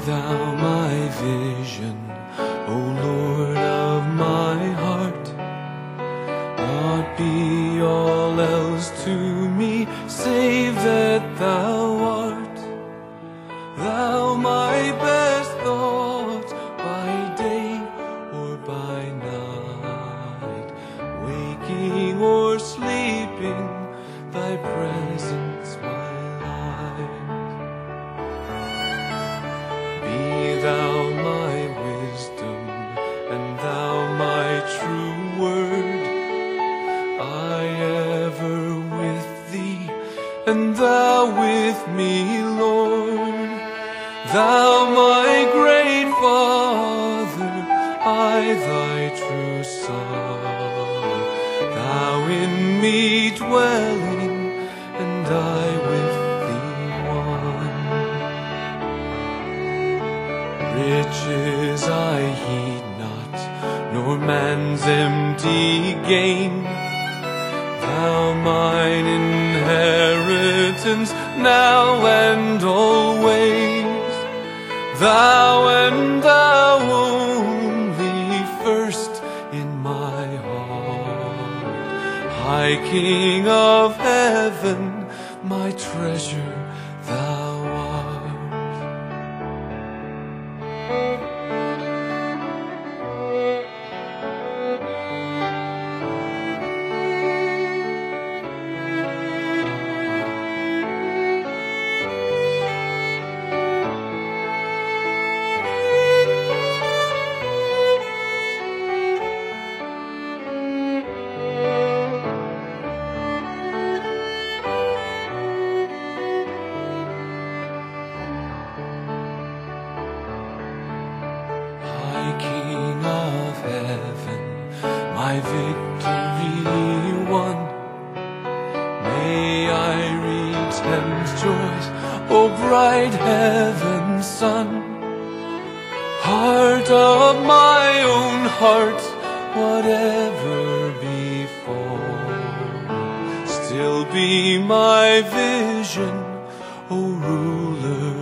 thou my vision, O Lord of my heart. Not be all else to me, save that thou art. Thou my best thought, by day or by night, waking or sleeping, thy presence my light. Be thou my wisdom, and thou my true word. I ever with thee, and thou with me, Lord. Thou my great Father, I thy true Son. Thou in me dwelling, and I with thee one. Riches I heed not, nor man's empty gain. Thou mine inheritance, now and always. Thou and thou only, first in my heart. High King of heaven, my treasure thou art. King of heaven, my victory won. May I reach heaven's joys, O bright heaven's sun. Heart of my own heart, whatever befall, still be my vision, O ruler